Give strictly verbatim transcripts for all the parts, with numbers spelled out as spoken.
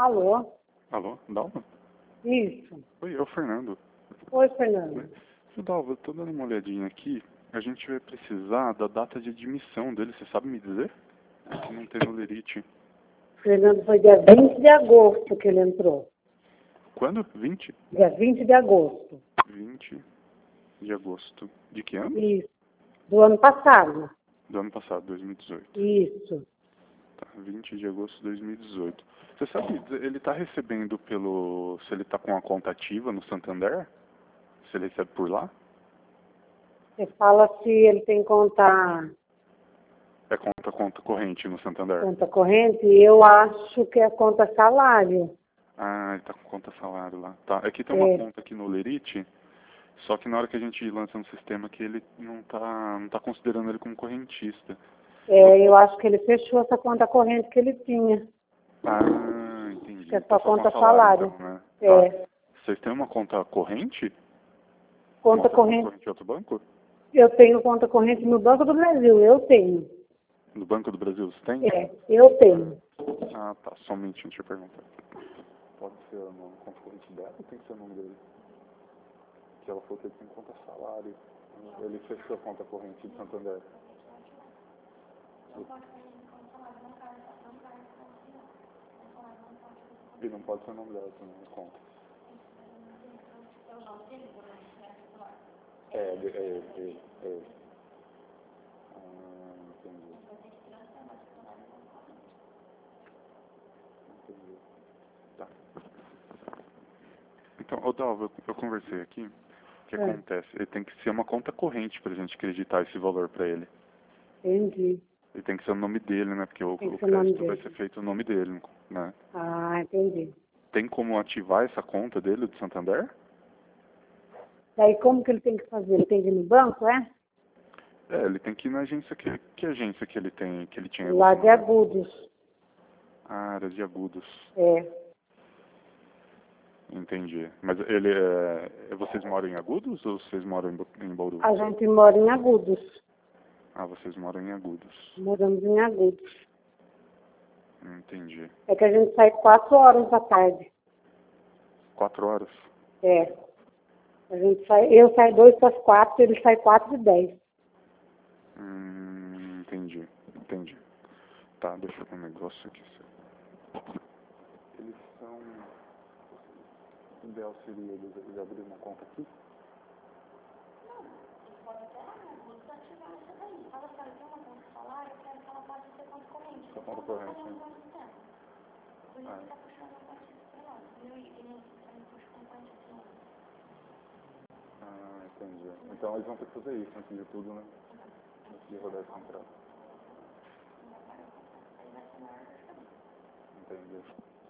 Alô? Alô, Dalva? Isso. Oi, é o Fernando. Oi, Fernando. Seu Dalva, eu tô dando uma olhadinha aqui. A gente vai precisar da data de admissão dele, você sabe me dizer? Que não tem no Lerite. Fernando, foi dia vinte de agosto que ele entrou. Quando? vinte? Dia vinte de agosto. vinte de agosto. De que ano? Isso. Do ano passado. Do ano passado, dois mil e dezoito. Isso. Tá, vinte de agosto de dois mil e dezoito. Você sabe, ele tá recebendo pelo... Se ele tá com a conta ativa no Santander? Se ele recebe por lá? Você fala se ele tem conta, É conta, conta corrente no Santander? conta corrente, eu acho que é conta salário. Ah, ele tá com conta salário lá. Tá, aqui tem uma É. conta aqui no Lerite, só que na hora que a gente lança no sistema que ele não tá, não tá considerando ele como correntista. É, eu acho que ele fechou essa conta corrente que ele tinha. Ah, entendi. Que é Tá só só com conta salário, salário. então, né? É. Tá. Vocês têm uma conta corrente? Conta Uma corrente. corrente em outro banco? Eu tenho conta corrente no Banco do Brasil, eu tenho. No Banco do Brasil você tem? É, eu tenho. Ah, tá. Só um minutinho, deixa eu perguntar. Pode ser o nome conta corrente dela ou tem que ser o nome dele? Que ela falou que ele tem conta salário. Ele fechou a conta corrente de Santander. E não pode ser o nome dela também, na conta. É, é, é, é, é. Ah, entendi. Entendi. Tá. Então, ô Dalva, eu, eu conversei aqui. O que É. acontece? Ele tem que ser uma conta corrente pra gente acreditar esse valor pra ele. Entendi. Ele tem que ser o nome dele, né? Porque o, Tem que o ser o nome crédito vai dele. ser feito no nome dele, né? Ah, entendi. Tem como ativar essa conta dele do Santander? Daí como que ele tem que fazer? Ele tem que ir no banco, é? É, ele tem que ir na agência que, que agência que ele tem, que ele tinha Lá de relacionamento? Agudos. Ah, área de Agudos. É. Entendi. Mas ele é... Vocês moram em Agudos ou vocês moram em, Bo- em Bauru? A gente mora em Agudos. Ah, vocês moram em Agudos. Moramos em Agudos. Entendi. É que a gente sai quatro horas da tarde. Quatro horas? É. A gente sai, eu saio dois para as quatro, ele sai quatro e dez. Hum, entendi. Entendi. Tá, deixa eu ver um negócio aqui. Eles são... O ideal seria eles, eles abrirem uma conta aqui? Só conta corrente, né? Ah, ah, entendi. Então eles vão ter que fazer isso antes de tudo, né? Antes de rodar esse contrato. Entendi.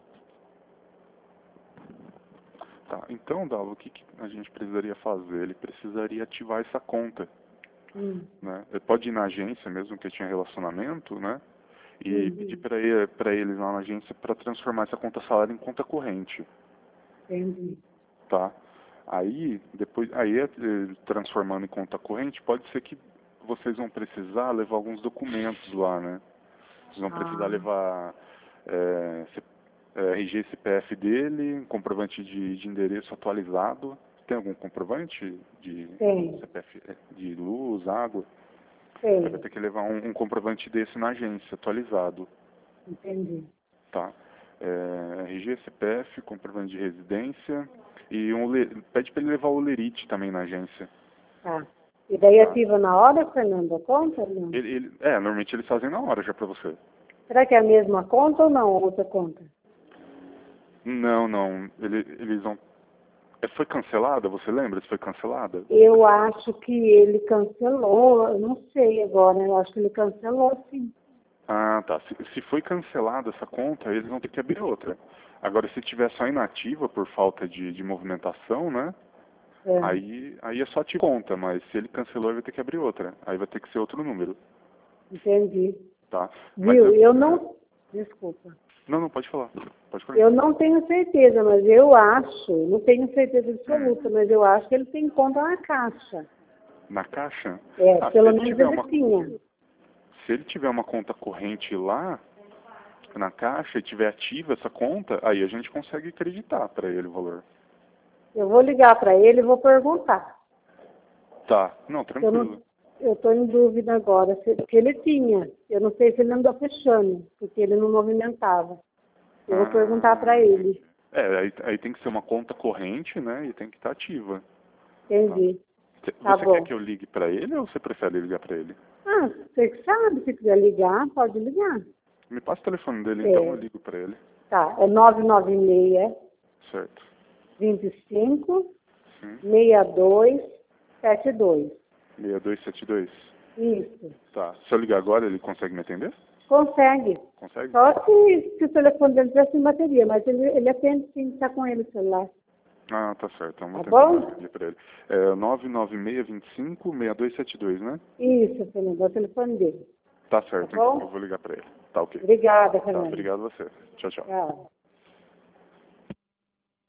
Tá, então, Dalo, o que, que a gente precisaria fazer? Ele precisaria ativar essa conta, Hum. né? Ele pode ir na agência, mesmo que tinha relacionamento, né? E Uhum. pedir para ele, para eles lá na agência para transformar essa conta salário em conta corrente, Entendi. tá? Aí, depois, aí eh, transformando em conta corrente, pode ser que vocês vão precisar levar alguns documentos lá, né? Vocês vão precisar Ah, levar é, C- é, R G C P F dele, um comprovante de, de endereço atualizado. Tem algum comprovante de tem, C P F eh, de luz, água? Aí vai tem. ter que levar um, um comprovante desse na agência, atualizado, Entendi. tá? É, R G, C P F, comprovante de residência e um, le- pede para ele levar o lerite também na agência. Tá. E daí Tá. ativa na hora, Fernando, a conta ou não? Ele, ele- é, normalmente eles fazem na hora já para você. Será que é a mesma conta ou não, outra conta? Não, não, ele, eles vão... É, foi cancelada, você lembra se foi cancelada? Eu acho que ele cancelou, eu não sei agora, eu acho que ele cancelou sim. Ah, tá. Se, se foi cancelada essa conta, eles vão ter que abrir outra. Agora, se tiver só inativa por falta de, de movimentação, né? É, Aí, aí é só ativar a conta, mas se ele cancelou, ele vai ter que abrir outra. Aí vai ter que ser outro número, entendi. tá? Mas Viu, eu, eu não... Desculpa. não, não, pode falar. Pode falar. Eu não tenho certeza, mas eu acho, não tenho certeza absoluta, mas eu acho que ele tem conta na Caixa. Na Caixa? É, Ah, se pelo ele menos tiver ele uma, tinha. se ele tiver uma conta corrente lá, na Caixa e tiver ativa essa conta, aí a gente consegue acreditar para ele o valor. Eu vou ligar para ele e vou perguntar. Tá, não, Eu tranquilo. eu estou em dúvida agora, se, porque ele tinha. Eu não sei se ele andou fechando, porque ele não movimentava. Eu vou Ah, perguntar para ele. É, aí, aí tem que ser uma conta corrente, né? E tem que estar ativa. Entendi. Cê- Tá Você quer bom. que eu ligue para ele ou você prefere ligar para ele? Ah, você que sabe, se quiser ligar, pode ligar. Me passa o telefone dele, então eu É, ligo para ele. tá, é nove nove seis, Certo. vinte e cinco, Sim. sessenta e dois, setenta e dois. seis dois sete dois. Isso. Tá. Se eu ligar agora, ele consegue me atender? Consegue. Consegue? Só se, se o telefone dele tivesse sem bateria, mas ele, ele atende sim, está com ele o celular. Ah, tá certo. Então vou Tá tentar bom? ligar para ele. É nove nove seis, vinte e cinco, sessenta e dois setenta e dois, né? Isso, Fernando, é o telefone dele. Tá Tá certo, então bom? eu vou ligar para ele. Tá ok. Obrigada, Tá, Fernando. obrigado a você. Tchau, tchau. Tchau.